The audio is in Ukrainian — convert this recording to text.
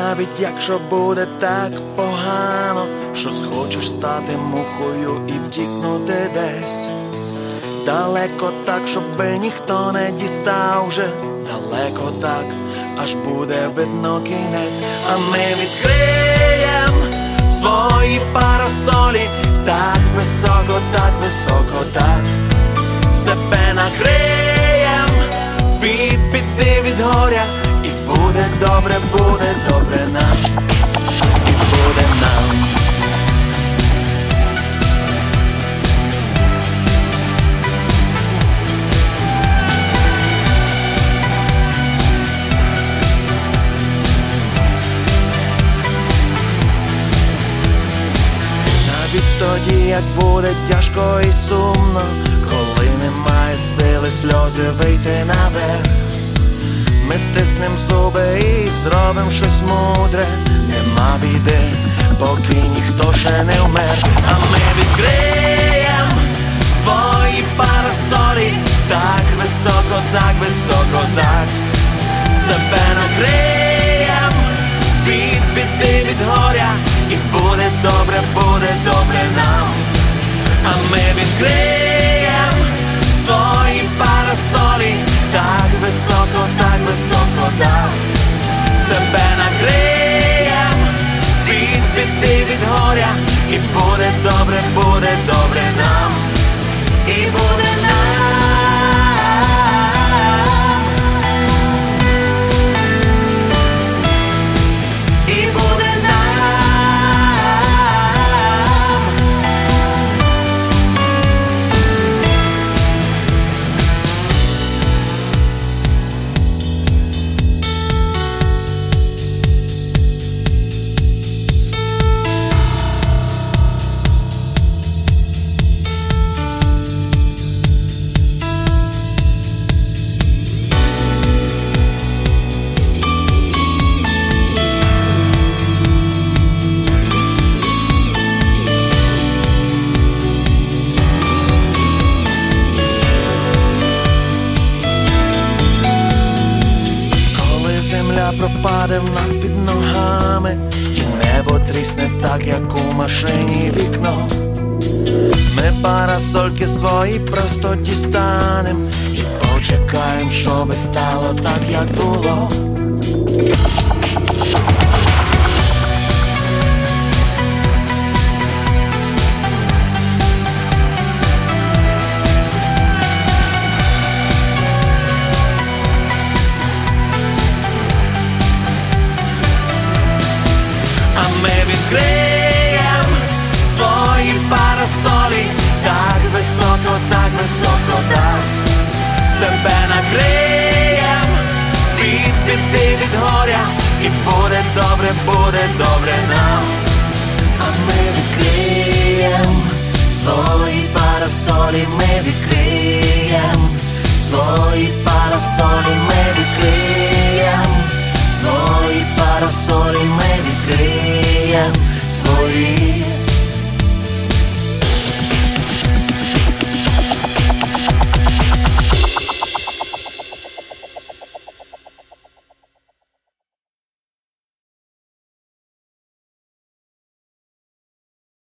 навіть якщо буде так погано, що схочеш стати мухою і втікнути десь далеко так, щоби ніхто не дістав вже, далеко так, аж буде видно кінець. А ми відкриєм свої парасолі так високо, так себе накриєм від біди, від горя, і буде добре нам, і буде нам. Навіть тоді, як буде тяжко і сумно, коли немає сили сльози вийти наверх, ми стиснем зуби і зробим щось мудре. Нема біди, поки ніхто ще не вмер. А ми відкриєм свої парасолі так високо, так себе накриєм від біди, від горя, і буде добре нам. А ми відкриєм свої парасолі так високо, так себе накриєм від біди, від горя, і буде добре нам, і буде нам. Пропаде в нас під ногами, і небо трісне так, як у машині вікно. Ми парасольки свої просто дістанем і почекаєм, щоби стало так, як було. Ми відкриєм свої парасолі так високо, так себе накриєм від біди, від горя, і буде добре нам. А ми відкриєм свої парасолі, ми відкриєм